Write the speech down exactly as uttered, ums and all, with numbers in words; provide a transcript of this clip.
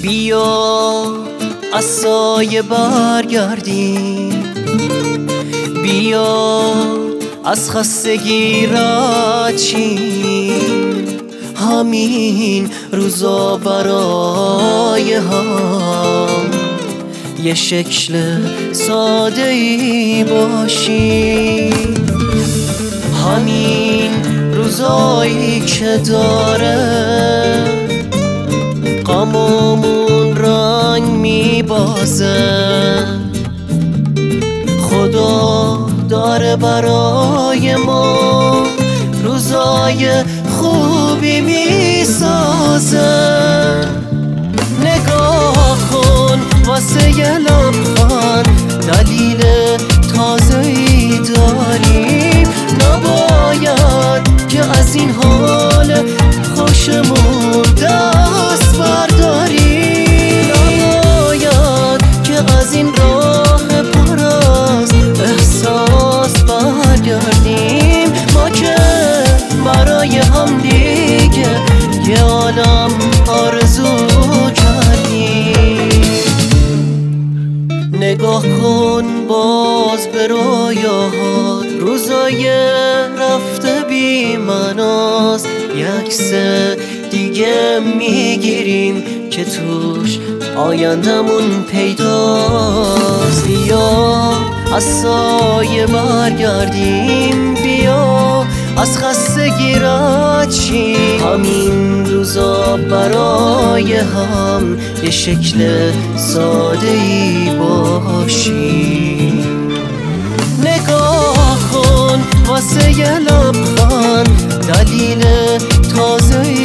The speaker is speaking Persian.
بیا از سایه برگردیم، بیا از خستگی رد شیم، همین روزا برای هم یه شکل ساده ای باشیم. همین روزایی که داره غممون رنگ میبازه، خدا داره برای ما روزای خوبی میسازه. نگاه کن واسه یه لبخند دلیل تازه‌ای داریم، نباید که از این حال خوشمون دست برداریم، نباید که از این راه پر از احساس برگردیم. ما که برای هم دیگه یه عالم آرزو کردیم. نگاه کن باز به رویاهات، روزای رفته بی مناست، یه عکس دیگه میگیریم که توش آیندمون پیداست. بیا از سایه برگردیم، بیا از خستگی رد شیم، همین روزا برای هم یه شکل ساده ای باشیم. نگاه کن واسه یه لبخند دلیل تازه